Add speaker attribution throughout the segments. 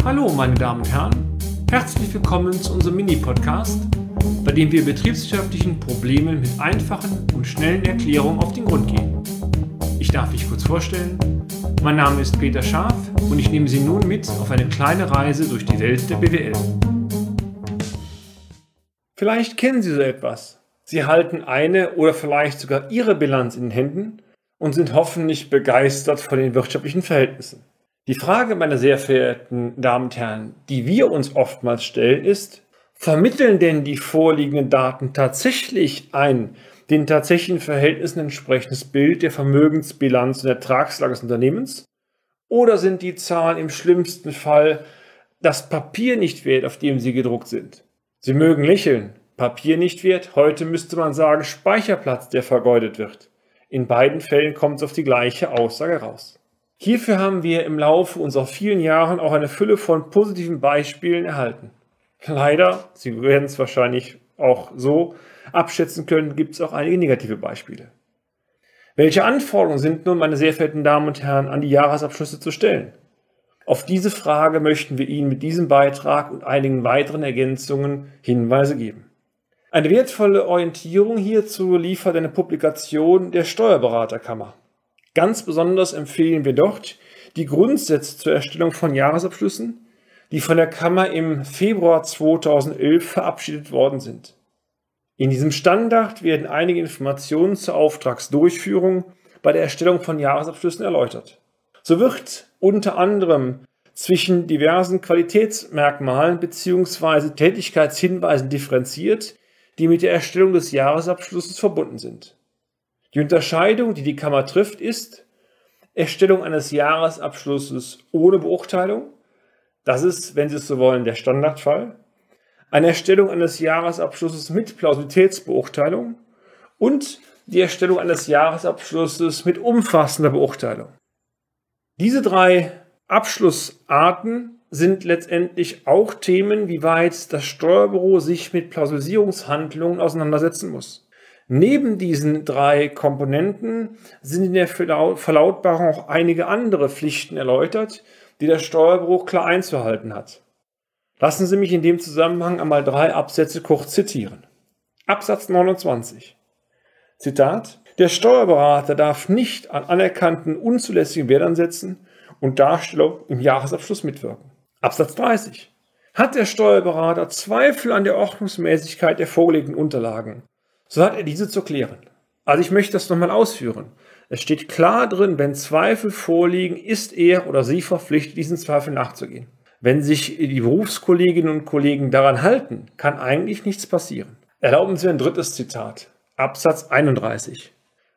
Speaker 1: Hallo meine Damen und Herren, herzlich willkommen zu unserem Mini-Podcast, bei dem wir betriebswirtschaftlichen Problemen mit einfachen und schnellen Erklärungen auf den Grund gehen. Ich darf mich kurz vorstellen, mein Name ist Peter Scharf und ich nehme Sie nun mit auf eine kleine Reise durch die Welt der BWL. Vielleicht kennen Sie so etwas. Sie halten eine oder vielleicht sogar Ihre Bilanz in den Händen und sind hoffentlich begeistert von den wirtschaftlichen Verhältnissen. Die Frage, meine sehr verehrten Damen und Herren, die wir uns oftmals stellen, ist: Vermitteln denn die vorliegenden Daten tatsächlich ein den tatsächlichen Verhältnissen entsprechendes Bild der Vermögensbilanz und Ertragslage des Unternehmens? Oder sind die Zahlen im schlimmsten Fall das Papier nicht wert, auf dem sie gedruckt sind? Sie mögen lächeln, Papier nicht wert, heute müsste man sagen Speicherplatz, der vergeudet wird. In beiden Fällen kommt es auf die gleiche Aussage raus. Hierfür haben wir im Laufe unserer vielen Jahre auch eine Fülle von positiven Beispielen erhalten. Leider, Sie werden es wahrscheinlich auch so abschätzen können, gibt es auch einige negative Beispiele. Welche Anforderungen sind nun, meine sehr verehrten Damen und Herren, an die Jahresabschlüsse zu stellen? Auf diese Frage möchten wir Ihnen mit diesem Beitrag und einigen weiteren Ergänzungen Hinweise geben. Eine wertvolle Orientierung hierzu liefert eine Publikation der Steuerberaterkammer. Ganz besonders empfehlen wir dort die Grundsätze zur Erstellung von Jahresabschlüssen, die von der Kammer im Februar 2011 verabschiedet worden sind. In diesem Standard werden einige Informationen zur Auftragsdurchführung bei der Erstellung von Jahresabschlüssen erläutert. So wird unter anderem zwischen diversen Qualitätsmerkmalen bzw. Tätigkeitshinweisen differenziert, die mit der Erstellung des Jahresabschlusses verbunden sind. Die Unterscheidung, die die Kammer trifft, ist: Erstellung eines Jahresabschlusses ohne Beurteilung. Das ist, wenn Sie es so wollen, der Standardfall. Eine Erstellung eines Jahresabschlusses mit Plausibilitätsbeurteilung und die Erstellung eines Jahresabschlusses mit umfassender Beurteilung. Diese drei Abschlussarten sind letztendlich auch Themen, wie weit das Steuerbüro sich mit Plausibilisierungshandlungen auseinandersetzen muss. Neben diesen drei Komponenten sind in der Verlautbarung auch einige andere Pflichten erläutert, die das Steuerbüro klar einzuhalten hat. Lassen Sie mich in dem Zusammenhang einmal 3 Absätze kurz zitieren. Absatz 29. Zitat: Der Steuerberater darf nicht an anerkannten unzulässigen Wertansätzen und Darstellung im Jahresabschluss mitwirken. Absatz 30. Hat der Steuerberater Zweifel an der Ordnungsmäßigkeit der vorgelegten Unterlagen, so hat er diese zu klären. Also ich möchte das nochmal ausführen. Es steht klar drin, wenn Zweifel vorliegen, ist er oder sie verpflichtet, diesen Zweifel nachzugehen. Wenn sich die Berufskolleginnen und Kollegen daran halten, kann eigentlich nichts passieren. Erlauben Sie ein drittes Zitat. Absatz 31.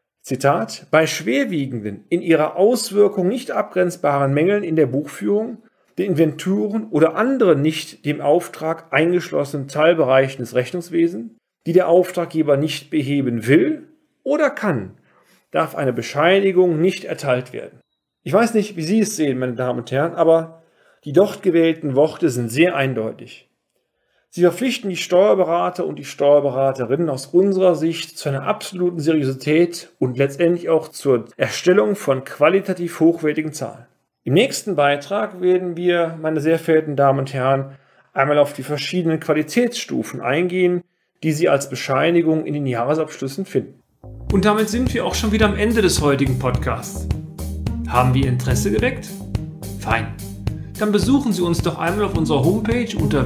Speaker 1: Zitat: Bei schwerwiegenden, in ihrer Auswirkung nicht abgrenzbaren Mängeln in der Buchführung, den Inventuren oder anderen nicht dem Auftrag eingeschlossenen Teilbereichen des Rechnungswesens, die der Auftraggeber nicht beheben will oder kann, darf eine Bescheinigung nicht erteilt werden. Ich weiß nicht, wie Sie es sehen, meine Damen und Herren, aber die dort gewählten Worte sind sehr eindeutig. Sie verpflichten die Steuerberater und die Steuerberaterinnen aus unserer Sicht zu einer absoluten Seriosität und letztendlich auch zur Erstellung von qualitativ hochwertigen Zahlen. Im nächsten Beitrag werden wir, meine sehr verehrten Damen und Herren, einmal auf die verschiedenen Qualitätsstufen eingehen, die Sie als Bescheinigung in den Jahresabschlüssen finden. Und damit sind wir auch schon wieder am Ende des heutigen Podcasts. Haben wir Interesse geweckt? Fein. Dann besuchen Sie uns doch einmal auf unserer Homepage unter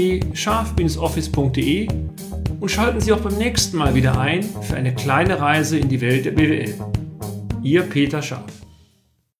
Speaker 1: www.scharf-office.de und schalten Sie auch beim nächsten Mal wieder ein für eine kleine Reise in die Welt der BWL. Ihr Peter Scharf.